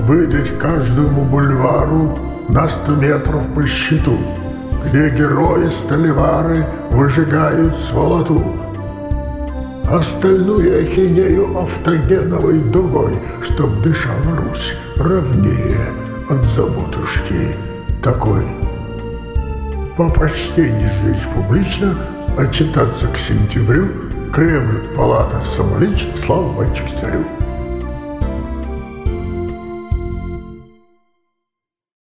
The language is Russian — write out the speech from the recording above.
выдать каждому бульвару на 100 метров по щиту, где герои-сталевары выжигают сволоту. Остальную ахинею автогеновой дугой, чтоб дышала Русь ровнее от заботушки такой. По почтении сжечь публично, отчитаться к сентябрю, Кремль в палатах самолично, слава мальчик царю.